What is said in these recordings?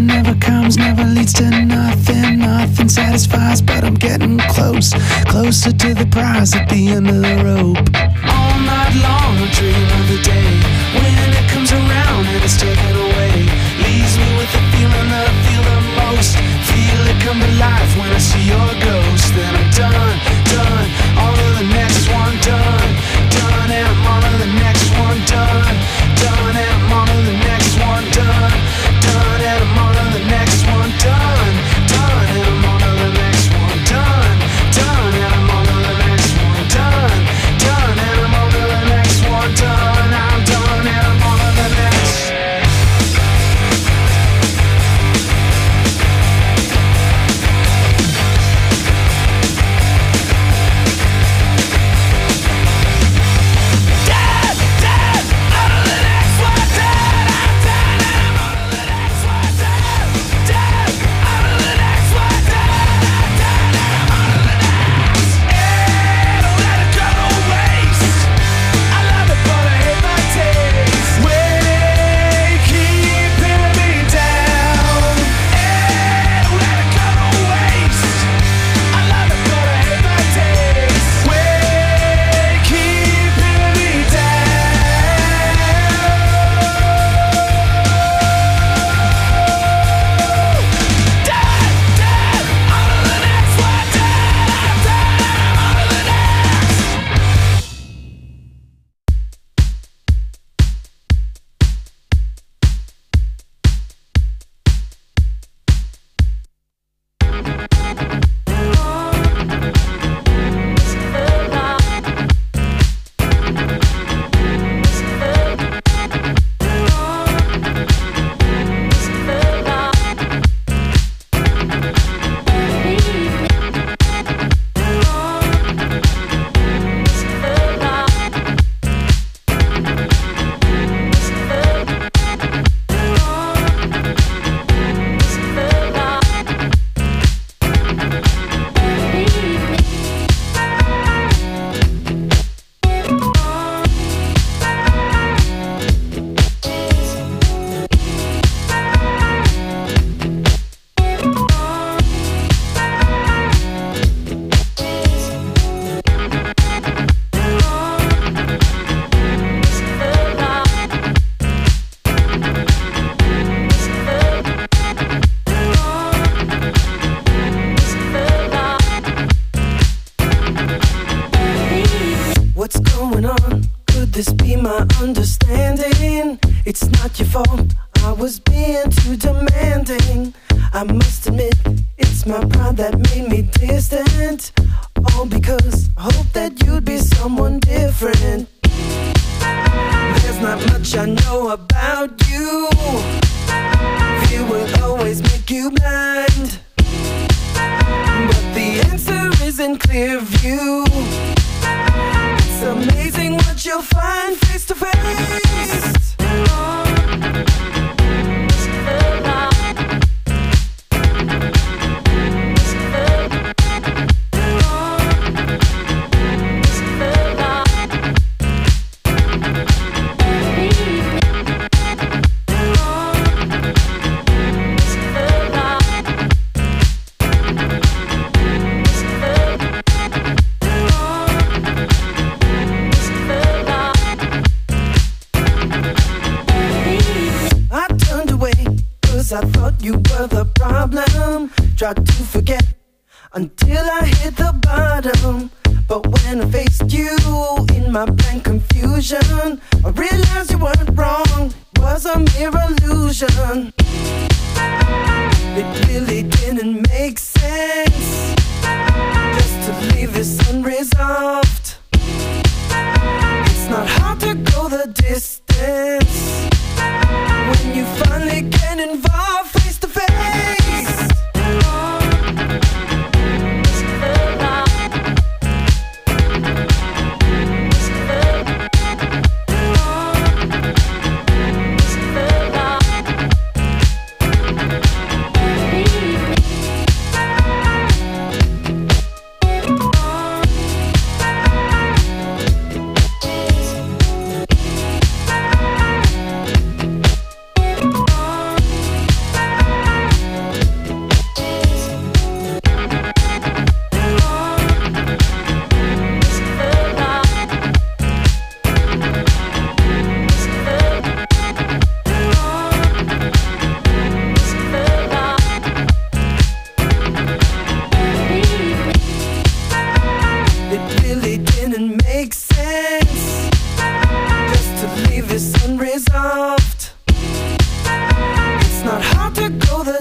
never comes, never leads to nothing. Nothing satisfies, but I'm getting close, closer to the prize at the end of the rope. All night long I dream of the day when it comes around and it's taken away. Leaves me with the feeling that I feel the most. Feel it come to life when I see your ghost. Then I'm done, done, on to the next one. Done, done, and I'm on to the next one. Done, done, and I'm on to the next one. Done, done, and I'm on to the next one. Done, done, and I'm on to the next one. Done, done, and I'm on to the next one. Done, done, and I'm on to the next one. Done, I'm done, and I'm on to the next.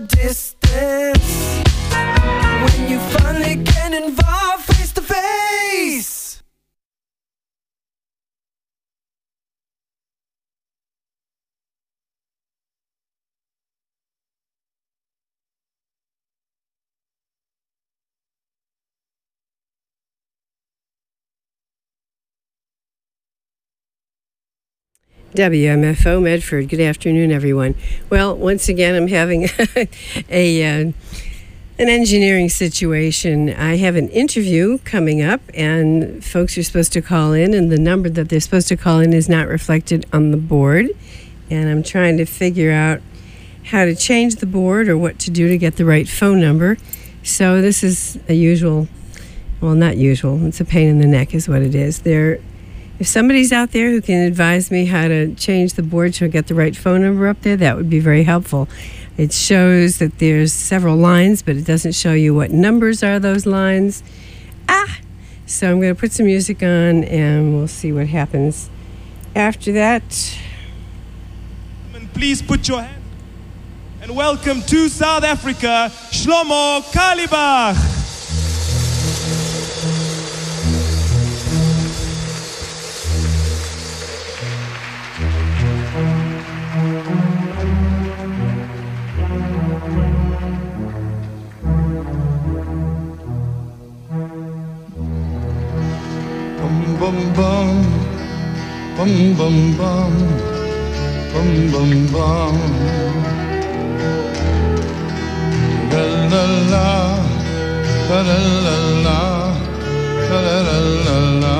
distance. When you finally get involved face to face. WMFO Medford. Good afternoon, everyone. Well, once again, I'm having an engineering situation. I have an interview coming up, and folks are supposed to call in, and the number that they're supposed to call in is not reflected on the board. And I'm trying to figure out how to change the board or what to do to get the right phone number. So this is a usual, well, not usual. It's a pain in the neck is what it is. If somebody's out there who can advise me how to change the board to get the right phone number up there, that would be very helpful. It shows that there's several lines, but it doesn't show you what numbers are those lines. So I'm going to put some music on, and we'll see what happens after that. Please put your hand and welcome to South Africa, Shlomo Carlebach. Bum bum bum bum bum bum bum bum la la la la la la la la la la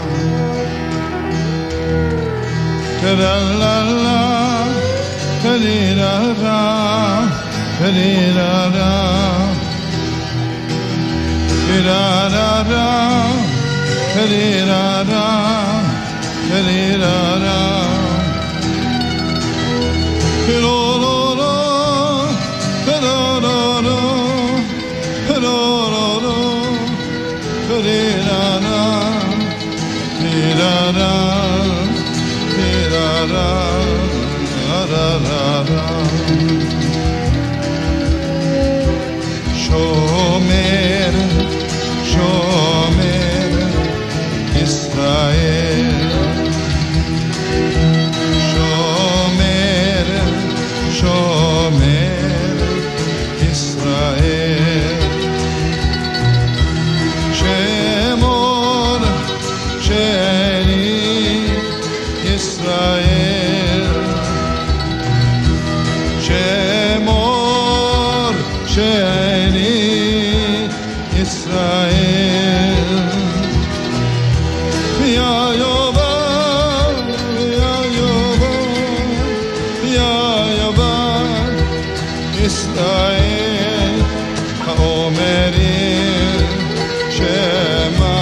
la la la la la Ka-dee-da-da, ka-dee-da-da, ka-do-do-do, ka-do-do-do, ka-do-do-do, ka-dee-da-da, dee-da-da, dee-da-da, da-da-da-da. Shomer, Shomer Israel, Shomer, Shomer Israel, Shemor, Sheni Israel, Shemor, Sheni Israel. Israel, Haomerim, Shema,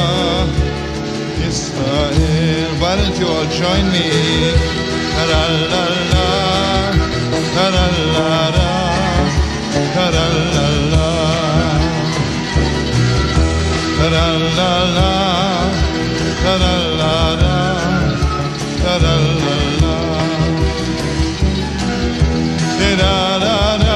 Israel. Why don't you all join me? Ta-ra-la-la, ta-ra-la-la, ta-ra-la-la, ta-ra-la-la, ta-ra-la-la, ta-ra-la-la, ta-ra-la-la.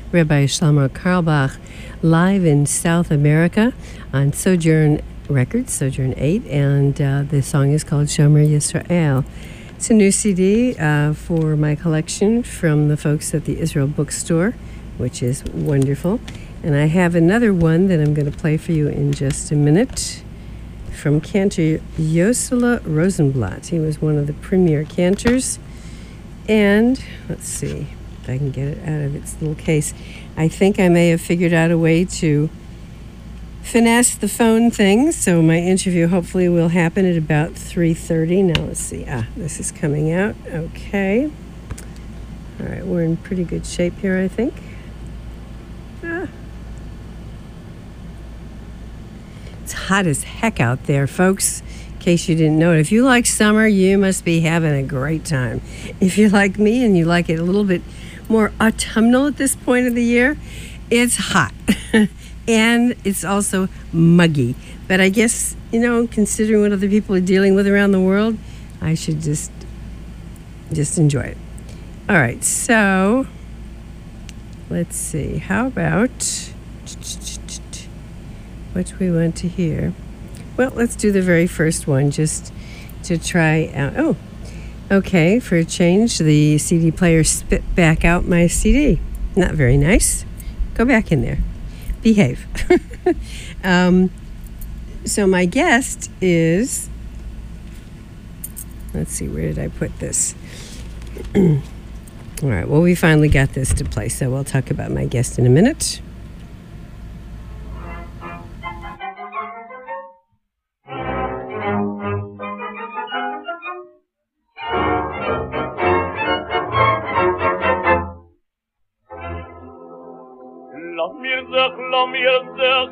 Rabbi Shlomo Carlebach, live in South America on Sojourn Records, Sojourn 8, and the song is called Shomer Yisrael. It's a new CD for my collection from the folks at the Israel Bookstore, which is wonderful. And I have another one that I'm going to play for you in just a minute from cantor Yosela Rosenblatt. He was one of the premier cantors. And let's see if I can get it out of its little case. I think I may have figured out a way to finesse the phone thing, so my interview hopefully will happen at about 3:30. Now let's see. This is coming out. Okay. All right, we're in pretty good shape here, I think. It's hot as heck out there, folks, in case you didn't know it. If you like summer, you must be having a great time. If you're like me and you like it a little bit more autumnal at this point of the year, it's hot. And it's also muggy. But I guess, considering what other people are dealing with around the world, I should just enjoy it. All right, so let's see. How about what do we want to hear? Well, let's do the very first one just to try out. Oh, okay. For a change, the CD player spit back out my CD. Not very nice. Go back in there. Behave. So my guest is, let's see, where did I put this? All right, well, we finally got this to play, so we'll talk about my guest in a minute. Lass mir sich,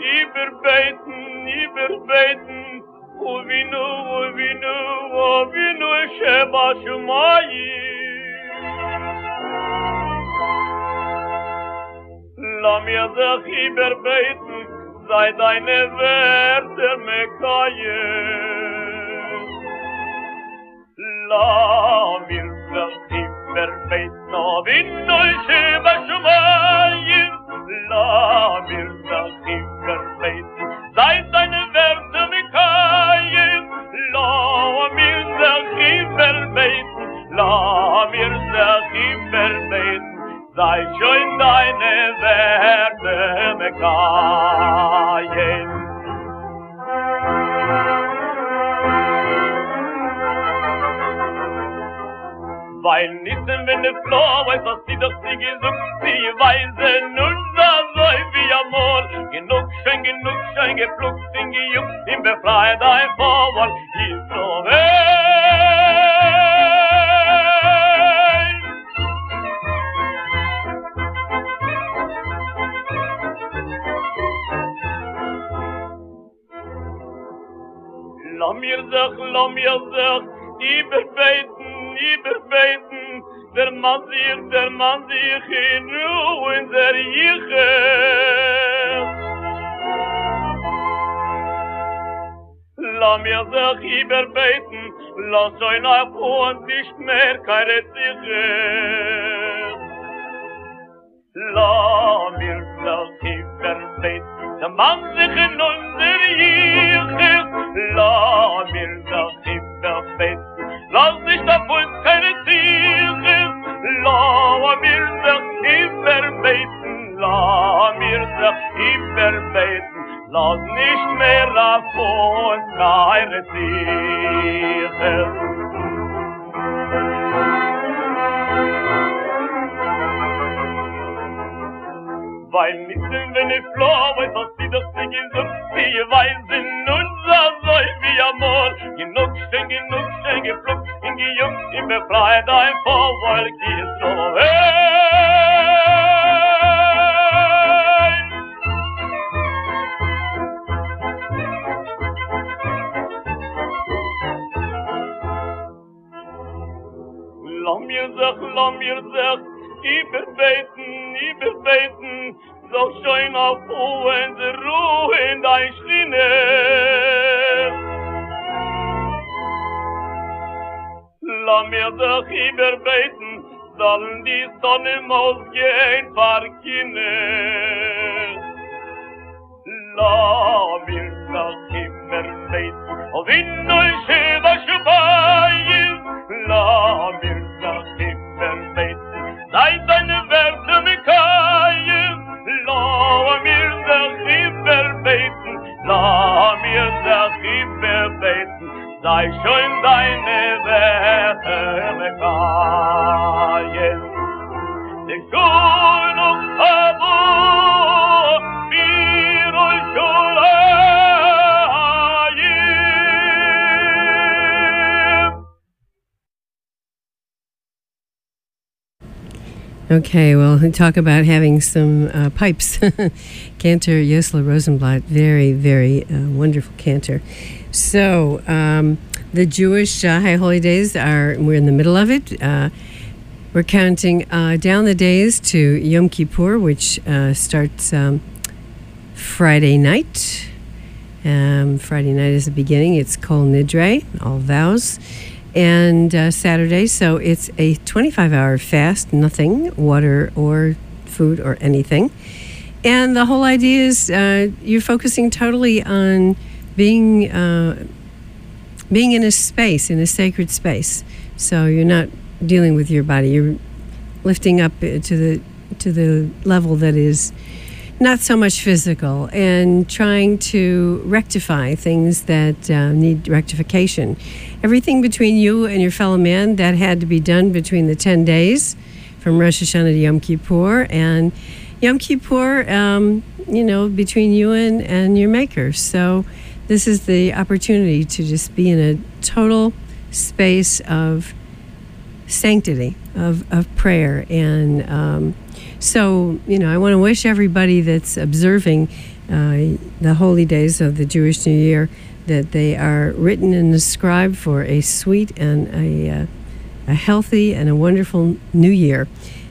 überbeten, Ovinu, Sheba Shumayim. Lass mir sich überbeten, sei deine Werte Mekayim. Lass mir sich überbeten, Ovinu, Sheba Shumayim. La mir sich überbeten, sei deine Werte Mekayim. La mir sich überbeten, la mir sich überbeten, sei schon deine Werte Mekayim. Weil nicht wenn es floh, weiß, dass sie doch sie gesucht, sie weisen nun da so wie amor. Genug schön gepflugt, sind gejuckt, im befreit ein Vorwall, hier so Lass mir sich, überbeten, der Mann sich in Ruhe in der Jiche. Lass mir sich überbeten, lass euch auf und nicht mehr keine Ziche. Lass mir sich überbeten, der Mann sich in unser Jiche. Lass mir sich überbeten, lass nicht auf uns keine Ziele. Lass mir sich überbeten, lass mir sich überbeten, lass nicht mehr auf uns keine Ziele. Weil nicht wenn ich floh, weiß, dass sie doch sie gesucht, sie weisen unser Säu wie amor. Genug schön gepflugt, in gejuckt, im befreit ein Vorwall, gehst so Lass mir sich, überbeten, so schön auf unsere Ruhe in dein Schlinde. Lass mir sich überbeten, soll die Sonne ausgehen, Parkines. La mir nach immer beten, auf in euch was Schwein. La mir nach immer beten, sei deine Werte mit kein. La mir nach immer beten, la mir nach immer beten, sei schon deine Werte mit kein. De schon auf Abo, mir euch schon Okay, well, talk about having some pipes. Cantor Josla Rosenblatt, very, very wonderful cantor. So, the Jewish High Holy Days we're in the middle of it. We're counting down the days to Yom Kippur, which starts Friday night. Friday night is the beginning. It's Kol Nidre, all vows. And Saturday, so it's a 25-hour fast, nothing, water or food or anything. And the whole idea is you're focusing totally on being in a space, in a sacred space. So you're not dealing with your body. You're lifting up to the level that is not so much physical, and trying to rectify things that need rectification. Everything between you and your fellow man that had to be done between the 10 days from Rosh Hashanah to Yom Kippur, and Yom Kippur, between you and your Maker. So this is the opportunity to just be in a total space of sanctity, of prayer. And so, I want to wish everybody that's observing the holy days of the Jewish New Year that they are written and inscribed for a sweet and a healthy and a wonderful New Year.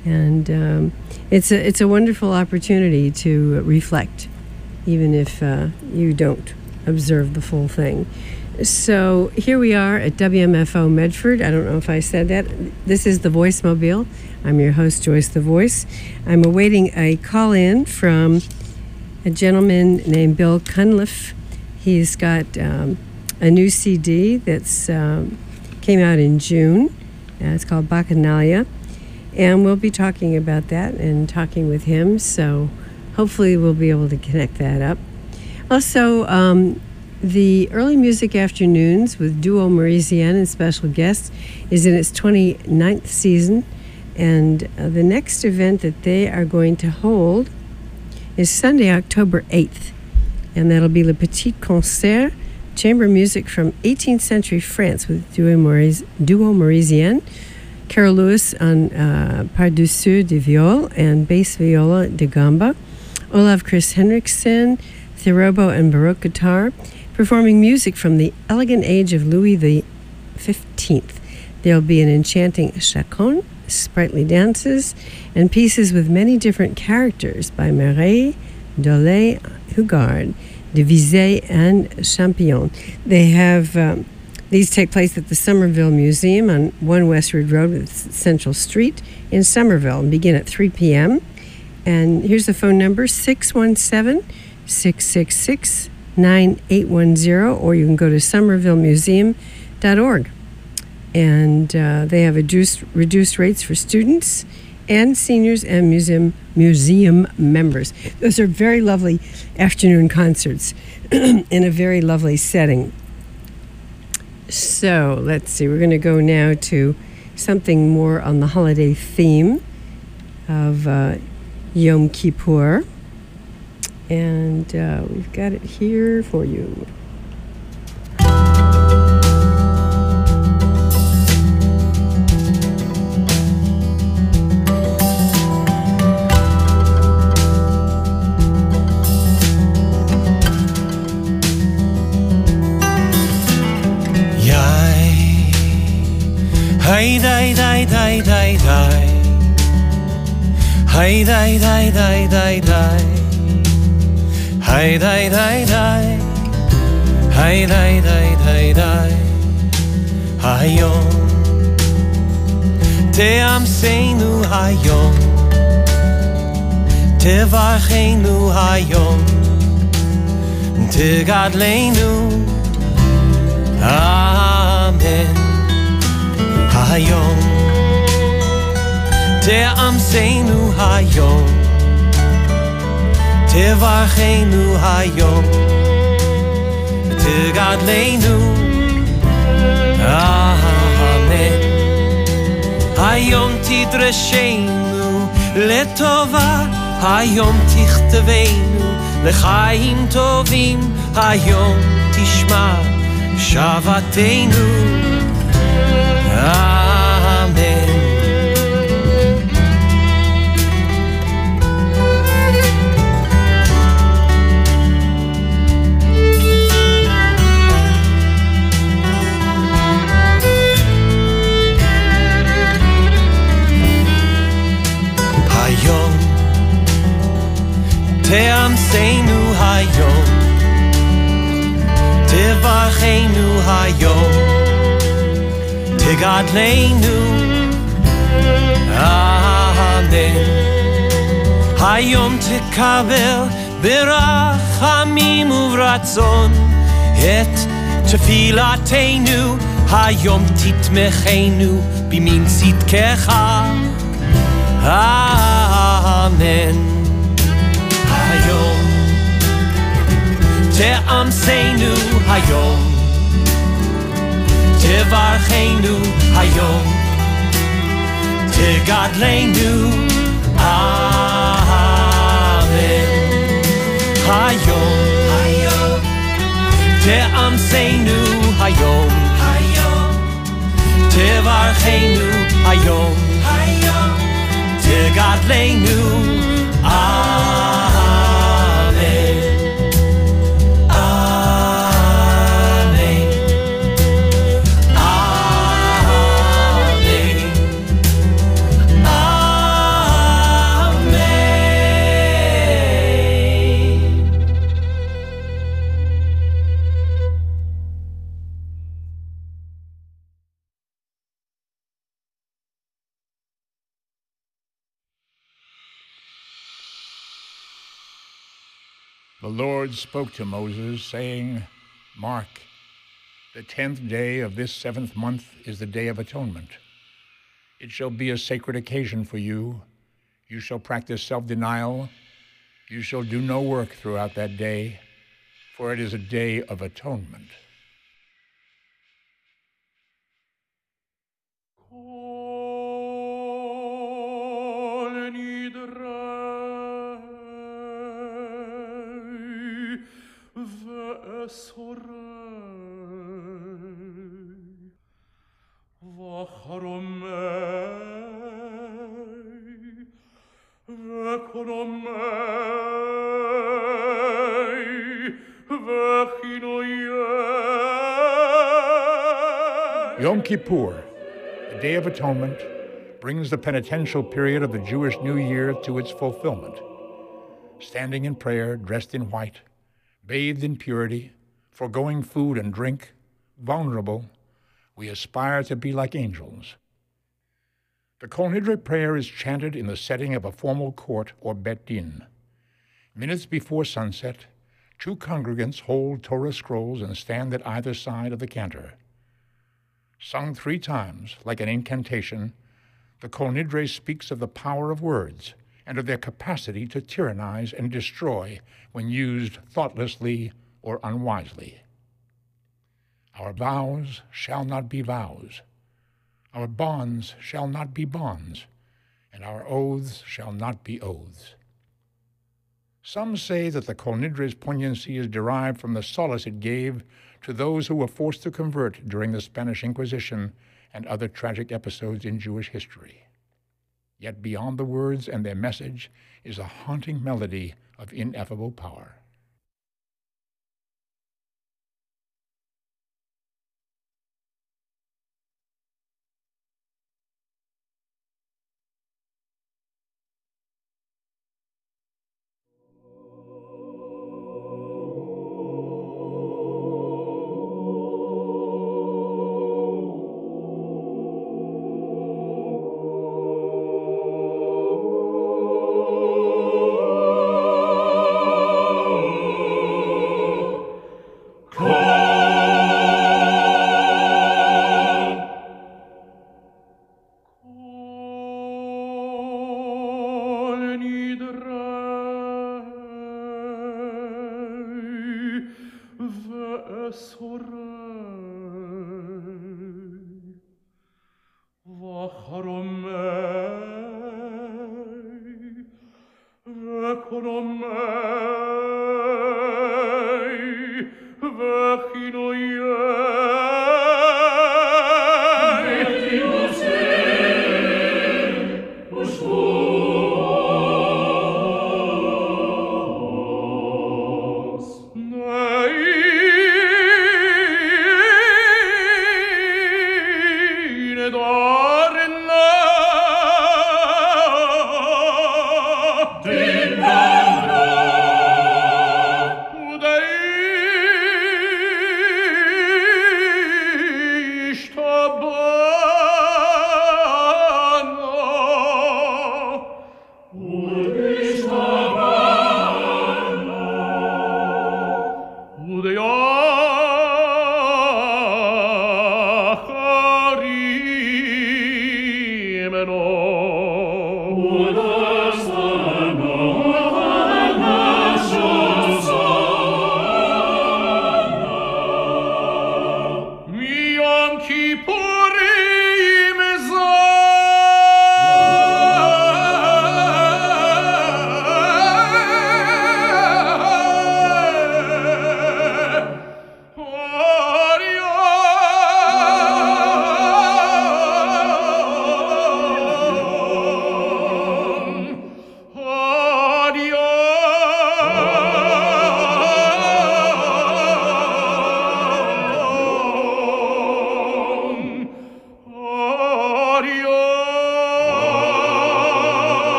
And it's a wonderful opportunity to reflect, even if you don't observe the full thing. So here we are at WMFO Medford. I don't know if I said that. This is the Voice Mobile. I'm your host, Joyce the Voice. I'm awaiting a call-in from a gentleman named Bill Cunliffe. He's got a new CD that's came out in June. It's called Bacchanalia. And we'll be talking about that and talking with him. So hopefully we'll be able to connect that up. Also, the Early Music Afternoons with Duo Mauricienne and special guests is in its 29th season. And the next event that they are going to hold is Sunday, October 8th. And that'll be Le Petit Concert, chamber music from 18th century France with Duo Mauricienne, Carol Lewis on Par-dessus de Viol and bass viola de gamba, Olav Chris Henriksen, therobo and baroque guitar, performing music from the elegant age of Louis XV. There'll be an enchanting chaconne, sprightly dances, and pieces with many different characters by Marais, Dolay, Hugard, Devisay, and Champignon. They have these take place at the Somerville Museum on 1 Westward Road with Central Street in Somerville and begin at 3 p.m. And here's the phone number, 617-666-9810, or you can go to somervillemuseum.org. And they have reduced rates for students and seniors and museum members. Those are very lovely afternoon concerts in a very lovely setting. So let's see, we're going to go now to something more on the holiday theme of Yom Kippur. And we've got it here for you. Hey day day day day day. Hey day day day day day. Hey day day day. Hey day day day day. Hayom תאמסנו היום, תברכנו היום, תגדלנו, אמן. היום תאמסנו היום, תברכנו היום, תגדלנו, אמן. היום תדרשנו לטובה, היום תכתבנו לחיים טובים, היום תשמע שבתנו, אמן. היום תאמסנו היום, תברכנו היום, תגדלנו, אמן. היום תקבל ברחמים וברצון את תפילתנו, היום תתמכנו במין צדקך, אמן. היום תאמסנו היום, תברכנו היום, תגדלנו, אמן. היום תאמסנו היום, תברכנו היום, תגדלנו, אמן. The Lord spoke to Moses, saying, Mark, the 10th day of this 7th month is the Day of Atonement. It shall be a sacred occasion for you. You shall practice self-denial. You shall do no work throughout that day, for it is a day of atonement. Yom Kippur, the Day of Atonement, brings the penitential period of the Jewish New Year to its fulfillment. Standing in prayer, dressed in white, bathed in purity, foregoing food and drink, vulnerable, we aspire to be like angels. The Kol Nidre prayer is chanted in the setting of a formal court or Bet Din. Minutes before sunset, two congregants hold Torah scrolls and stand at either side of the cantor. Sung 3 times, like an incantation, the Kol Nidre speaks of the power of words and of their capacity to tyrannize and destroy when used thoughtlessly or unwisely. Our vows shall not be vows. Our bonds shall not be bonds, and our oaths shall not be oaths. Some say that the Kol Nidre's poignancy is derived from the solace it gave to those who were forced to convert during the Spanish Inquisition and other tragic episodes in Jewish history. Yet beyond the words and their message is a haunting melody of ineffable power.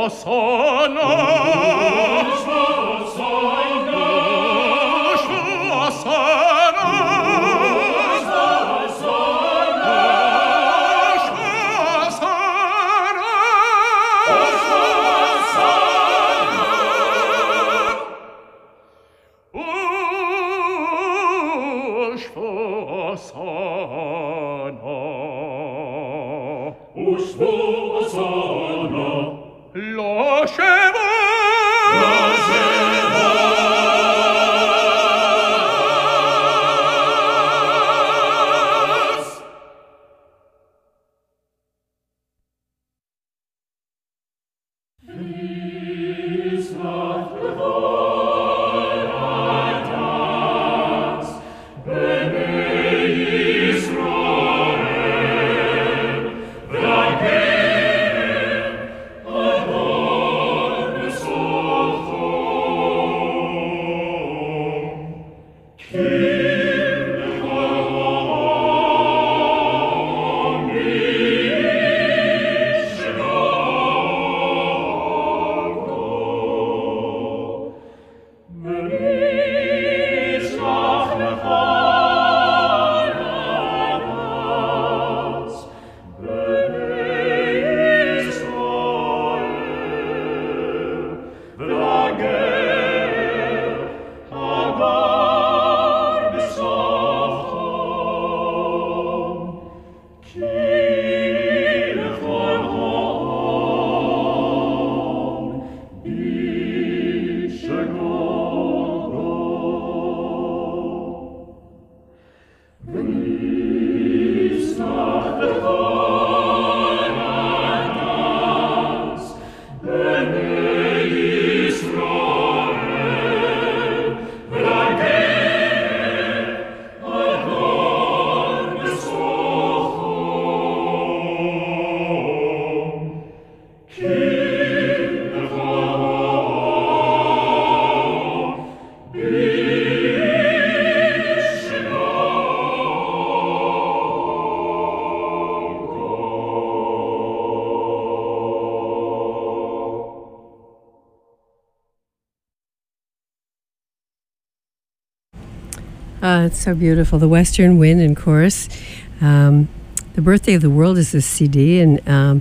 It's so beautiful. The Western Wind in chorus. The Birthday of the World is this CD, and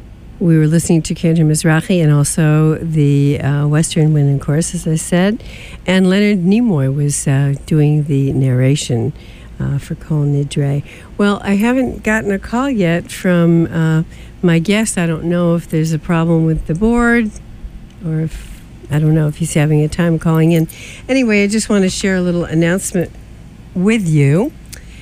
we were listening to Kendra Mizrahi and also the Western Wind in chorus, as I said. And Leonard Nimoy was doing the narration for Kol Nidre. Well, I haven't gotten a call yet from my guest. I don't know if there's a problem with the board or if, I don't know if he's having a time calling in. Anyway, I just want to share a little announcement with you.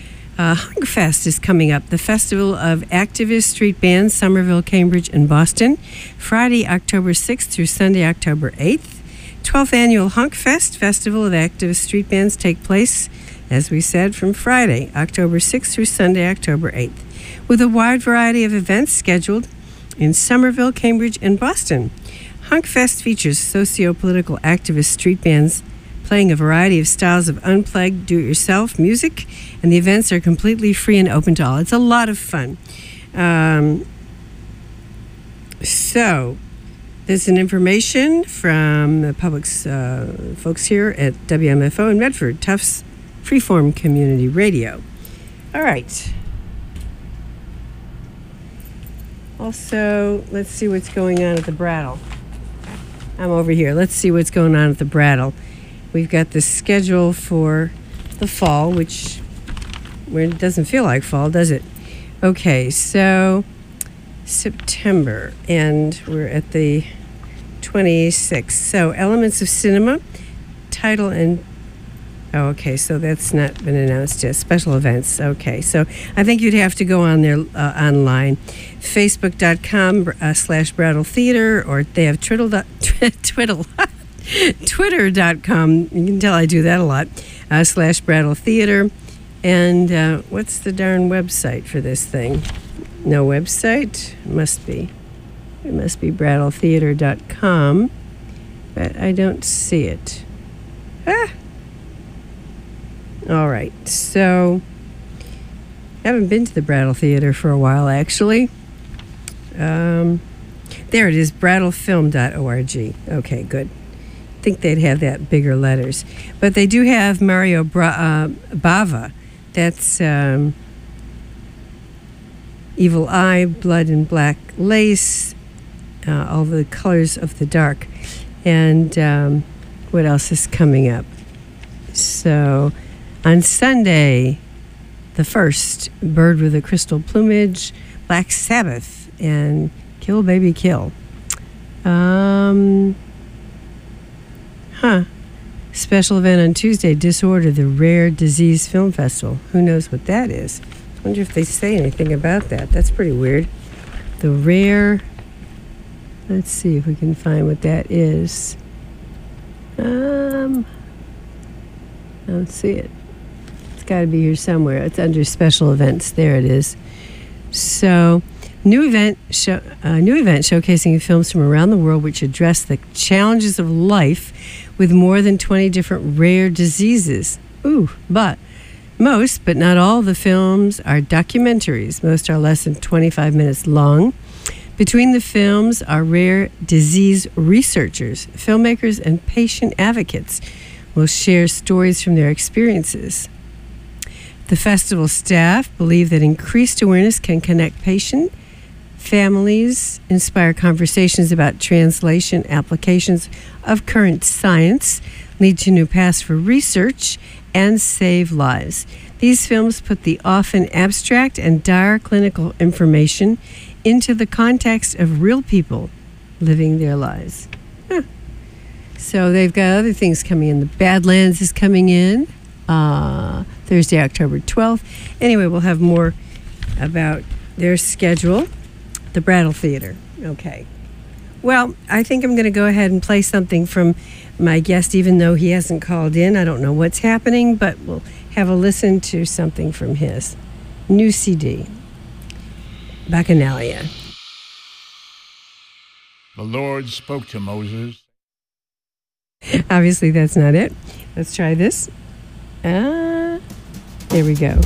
Hungfest is coming up, the Festival of Activist Street Bands, Somerville, Cambridge, and Boston, Friday, October 6th through Sunday, October 8th. 12th Annual Hungfest Festival of Activist Street Bands take place, as we said, from Friday, October 6th through Sunday, October 8th, with a wide variety of events scheduled in Somerville, Cambridge, and Boston. Hungfest features socio-political activist street bands playing a variety of styles of unplugged, do-it-yourself music, and the events are completely free and open to all. It's a lot of fun. So, there's an information from the public's folks here at WMFO in Medford, Tufts Freeform Community Radio. All right. Also, let's see what's going on at the Brattle. I'm over here. Let's see what's going on at the Brattle. We've got the schedule for the fall, which it doesn't feel like fall, does it? Okay, so September, and we're at the 26th. So Elements of Cinema, title and... Oh, okay, so that's not been announced yet. Special events. Okay, so I think you'd have to go on there online. Facebook.com/Brattle Theater, or they have Twitter.com. You can tell I do that a lot. /Brattle Theater. And what's the darn website for this thing? No website? It must be BrattleTheater.com. But I don't see it. All right, so I haven't been to the Brattle Theater for a while, actually. There it is, brattlefilm.org. Okay, good. I think they'd have that bigger letters. But they do have Mario Bava. That's Evil Eye, Blood and Black Lace, all the colors of the dark. And what else is coming up? So on Sunday, the 1st, Bird with a Crystal Plumage, Black Sabbath, and Kill Baby Kill. Special event on Tuesday, Disorder, the Rare Disease Film Festival. Who knows what that is? I wonder if they say anything about that. That's pretty weird. The Rare... Let's see if we can find what that is. I don't see it. It's got to be here somewhere. It's under special events. There it is. So, new event showcasing films from around the world which address the challenges of life with more than 20 different rare diseases. But most, but not all, the films are documentaries. Most are less than 25 minutes long. Between the films are rare disease researchers, filmmakers, and patient advocates will share stories from their experiences. The festival staff believe that increased awareness can connect patient families, inspire conversations about translation applications of current science, lead to new paths for research, and save lives. These films put the often abstract and dire clinical information into the context of real people living their lives. So they've got other things coming in. The Badlands is coming in Thursday, October 12th. Anyway, we'll have more about their schedule. The Brattle Theater. Okay. Well, I think I'm going to go ahead and play something from my guest, even though he hasn't called in. I don't know what's happening, but we'll have a listen to something from his new CD, Bacchanalia. The Lord spoke to Moses. Obviously, that's not it. Let's try this. There we go.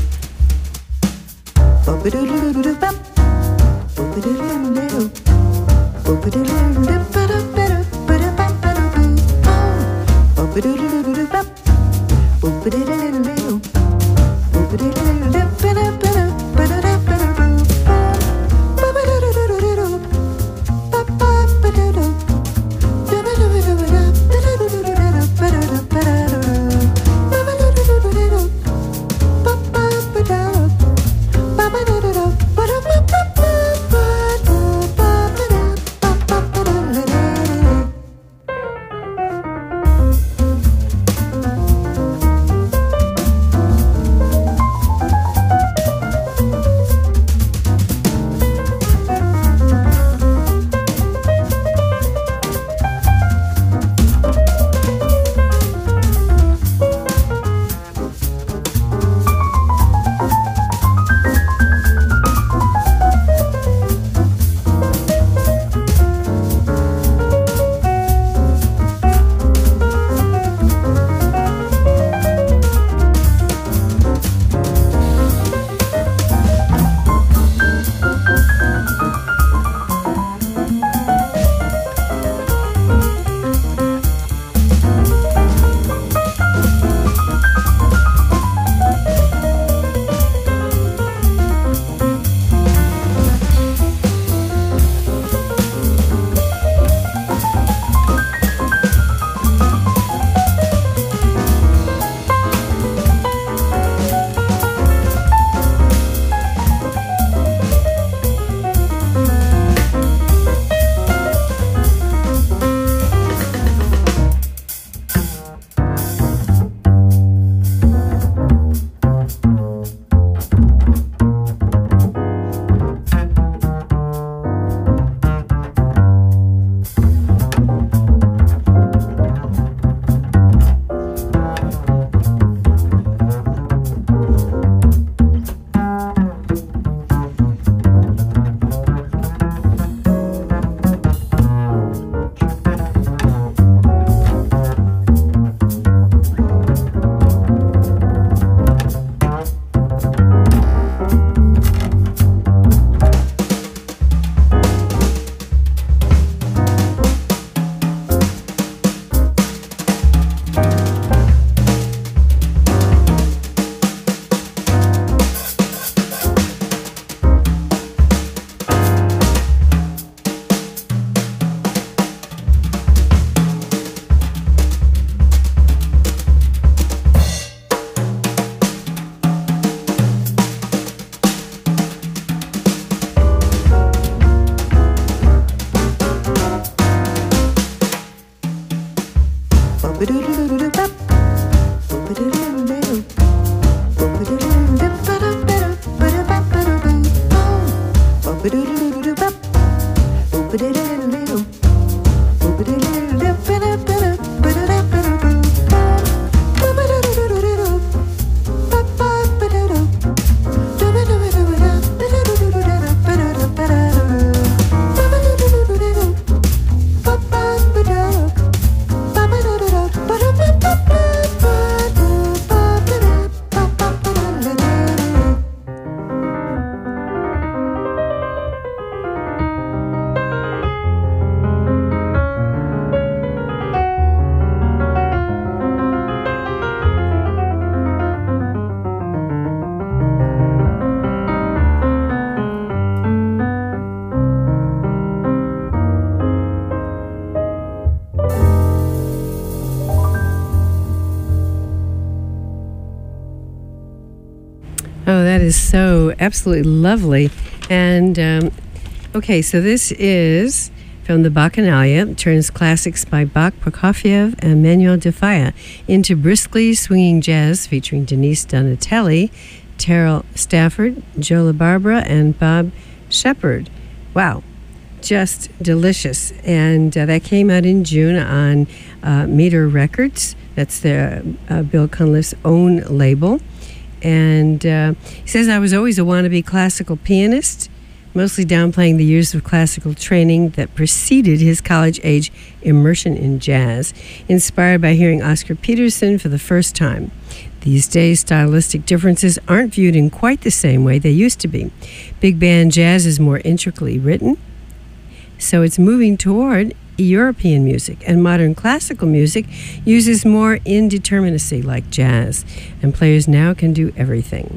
Oh, that is so absolutely lovely. And, okay, so this is from the Bacchanalia. It turns classics by Bach, Prokofiev, and Manuel de Falla into briskly swinging jazz featuring Denise Donatelli, Terrell Stafford, Joe LaBarbera, and Bob Shepard. Wow, just delicious. And that came out in June on Meter Records. That's the Bill Cunliffe's own label. And he says, I was always a wannabe classical pianist, mostly downplaying the years of classical training that preceded his college-age immersion in jazz, inspired by hearing Oscar Peterson for the first time. These days, stylistic differences aren't viewed in quite the same way they used to be. Big band jazz is more intricately written, so it's moving toward European music, and modern classical music uses more indeterminacy like jazz, and players now can do everything.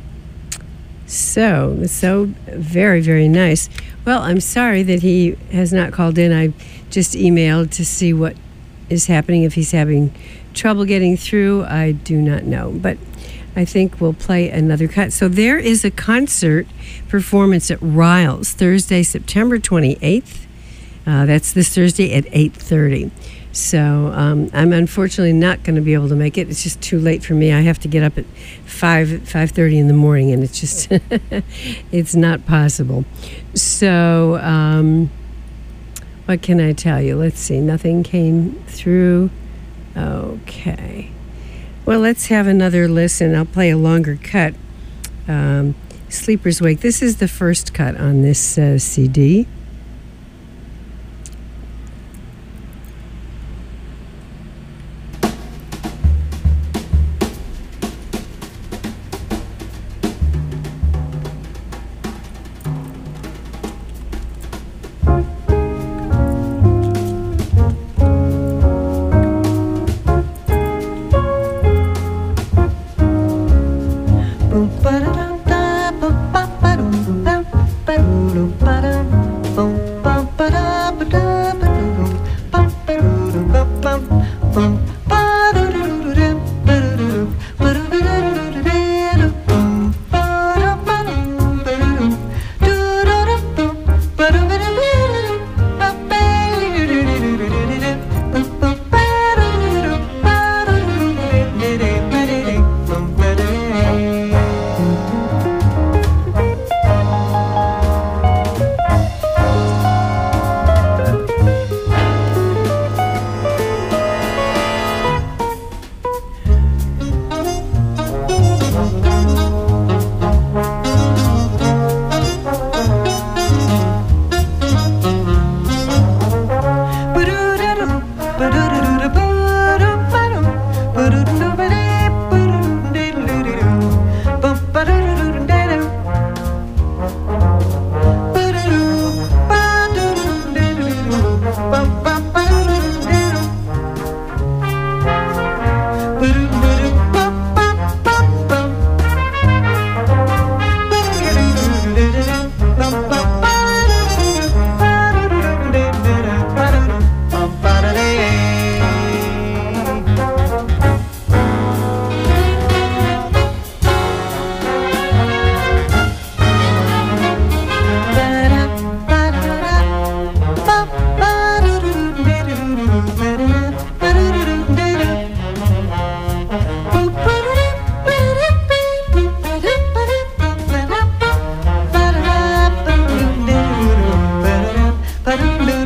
So very, very nice. Well, I'm sorry that he has not called in. I just emailed to see what is happening. If he's having trouble getting through, I do not know, but I think we'll play another cut. So there is a concert performance at Riles Thursday, September 28th. That's this Thursday at 8:30. So I'm unfortunately not going to be able to make it. It's just too late for me. I have to get up at 5:30 in the morning, and it's just it's not possible. So what can I tell you? Let's see. Nothing came through. Okay. Well, let's have another listen. I'll play a longer cut. Sleeper's Wake. This is the first cut on this CD.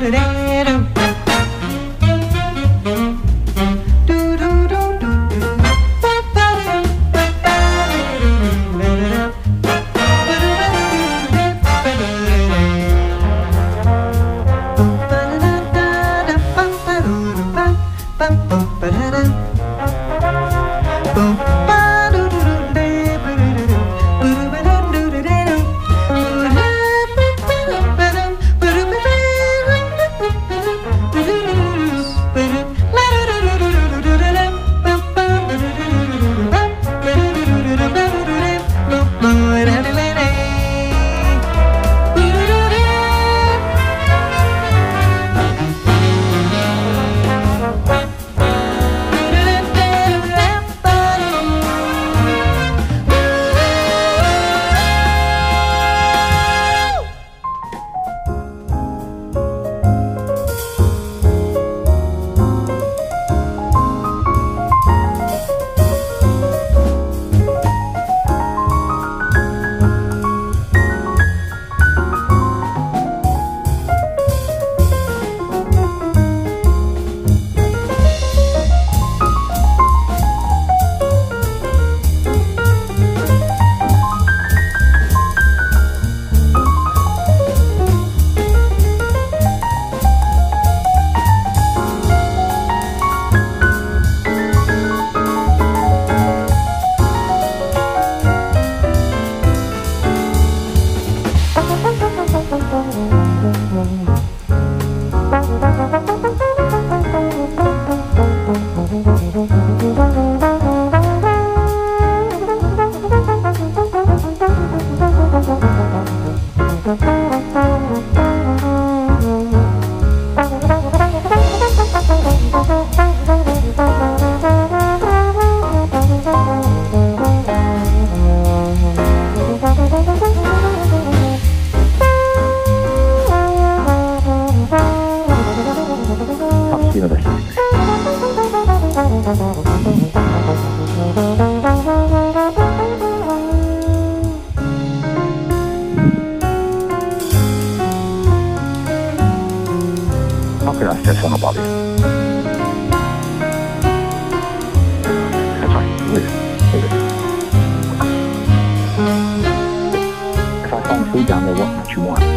How could I say something about you? That's right. Leave it. If I find food down there, what might you want?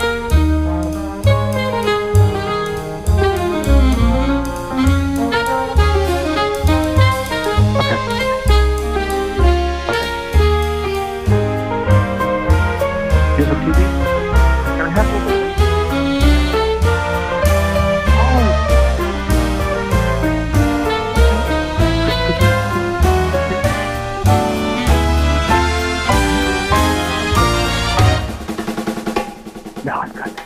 Do you have a TV? Can I have a little? No, I've got this.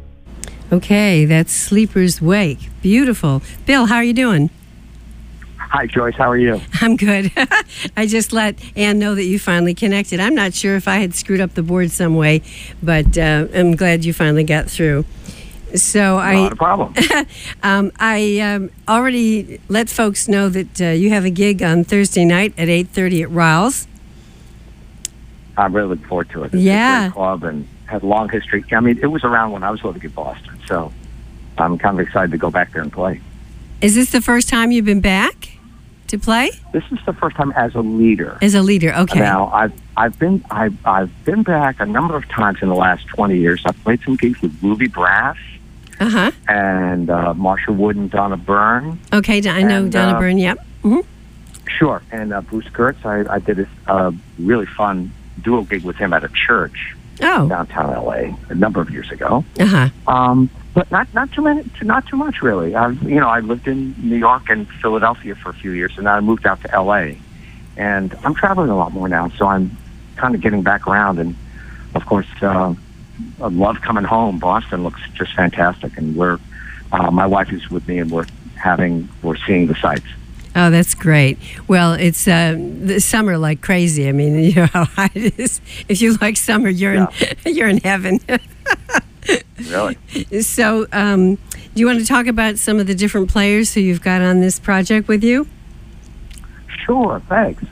Okay, that's Sleeper's Wake. Beautiful. Bill, how are you doing? Hi, Joyce. How are you? I'm good. I just let Ann know that you finally connected. I'm not sure if I had screwed up the board some way, but I'm glad you finally got through. So Not a problem. I already let folks know that you have a gig on Thursday night at 8:30 at Riles. I'm really looking forward to it. It's a great club and has a long history. I mean, it was around when I was living in Boston, so I'm kind of excited to go back there and play. Is this the first time you've been back to play? This is the first time as a leader. As a leader, okay. Now I've been back a number of times in the last 20 years. I've played some gigs with Ruby Brass. And Marsha Wood and Donna Byrne. Okay, I know Donna Byrne, yep. Mm-hmm. Sure, and Bruce Kurtz. I did a really fun duo gig with him at a church downtown LA a number of years ago. But not too much really. I lived in New York and Philadelphia for a few years, and then I moved out to LA, and I'm traveling a lot more now. So I'm kind of getting back around, and of course, I love coming home. Boston looks just fantastic, and my wife is with me, and we're seeing the sights. Oh, that's great. Well, it's the summer like crazy. I mean, you know how hot it is. If you like summer, you're in heaven. Really? So, do you want to talk about some of the different players who you've got on this project with you? Sure, thanks.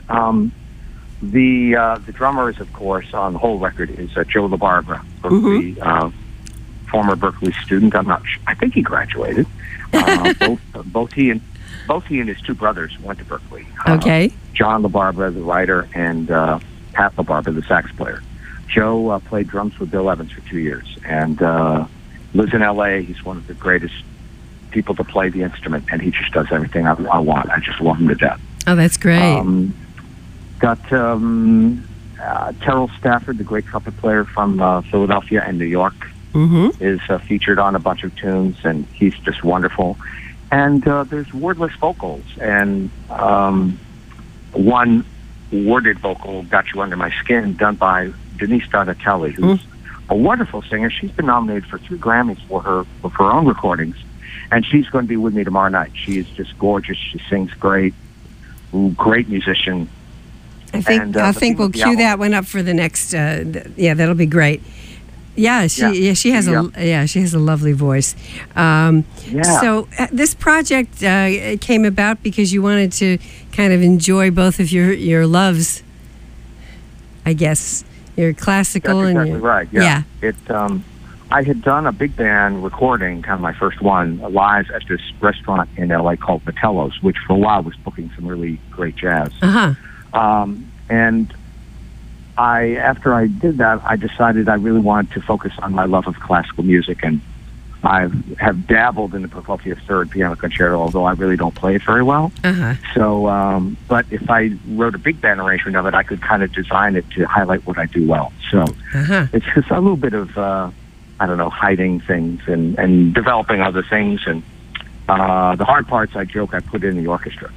The drummer is, of course, on the whole record is Joe LaBarbera, Berkeley, former Berkeley student. I'm not sure. I think he graduated. Both he and his two brothers went to Berkeley. Okay. John LaBarbera, the writer, and Pat LaBarbera, the sax player. Joe played drums with Bill Evans for 2 years and lives in L.A. He's one of the greatest people to play the instrument, and he just does everything I want. I just love him to death. Oh, that's great. Got Terrell Stafford, the great trumpet player from Philadelphia and New York, is featured on a bunch of tunes, and he's just wonderful. And there's wordless vocals, and one worded vocal, Got You Under My Skin, done by Denise Donatelli, who's a wonderful singer. She's been nominated for 3 Grammys for her own recordings, and she's going to be with me tomorrow night. She is just gorgeous. She sings great, great musician. I think we'll cue that one up for the next. That'll be great. Yeah, she has a lovely voice. So this project came about because you wanted to kind of enjoy both of your loves, I guess, your classical. That's exactly and right. Yeah. It. I had done a big band recording, kind of my first one, live at this restaurant in LA called Patello's, which for a while was booking some really great jazz. And after I did that, I decided I really wanted to focus on my love of classical music, and I have dabbled in the Prokofiev Third Piano Concerto, although I really don't play it very well. So, but if I wrote a big band arrangement of it, I could kind of design it to highlight what I do well. So it's just a little bit of, hiding things and developing other things. And the hard parts, I joke, I put in the orchestra.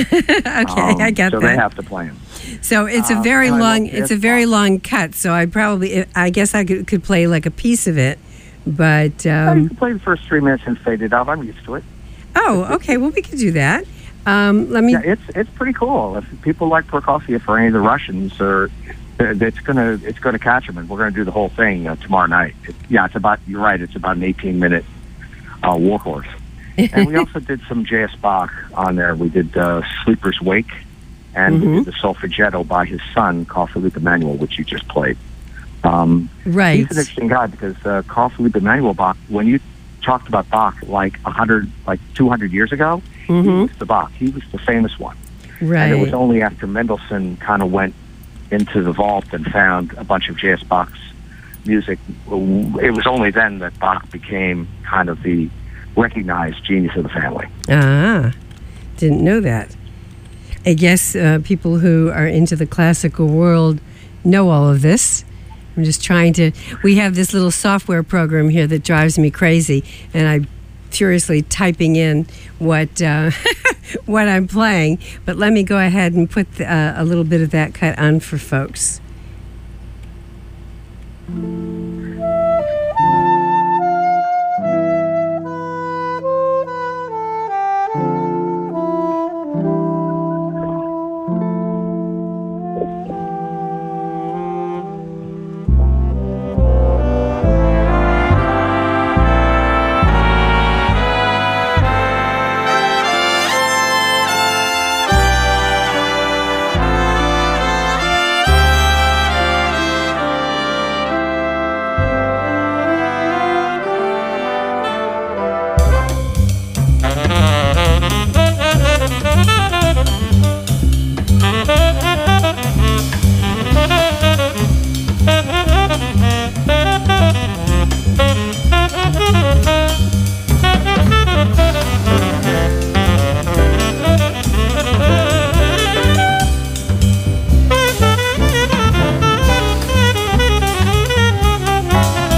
I get so that. They have to play them. So it's a very long. It's a very long cut. So I guess I could play like a piece of it, but you can play the first 3 minutes and fade it out. I'm used to it. Oh, okay. Well, we could do that. Let me. Yeah, it's pretty cool. If people like Prokofiev or any of the Russians, it's gonna catch them, and we're gonna do the whole thing tomorrow night. It's about. You're right. It's about an 18-minute warhorse. And we also did some J.S. Bach on there. We did Sleeper's Wake, and we did the Solfeggetto by his son, Carl Philipp Emanuel, which you just played. Right. He's an interesting guy because Carl Philipp Emanuel Bach, when you talked about Bach 200 years ago, he was the Bach. He was the famous one. Right. And it was only after Mendelssohn kind of went into the vault and found a bunch of J.S. Bach's music, it was only then that Bach became kind of the recognized genius of the family. Didn't know that. I guess people who are into the classical world know all of this. I'm just trying to. We have this little software program here that drives me crazy, and I'm furiously typing in what what I'm playing. But let me go ahead and put a little bit of that cut on for folks.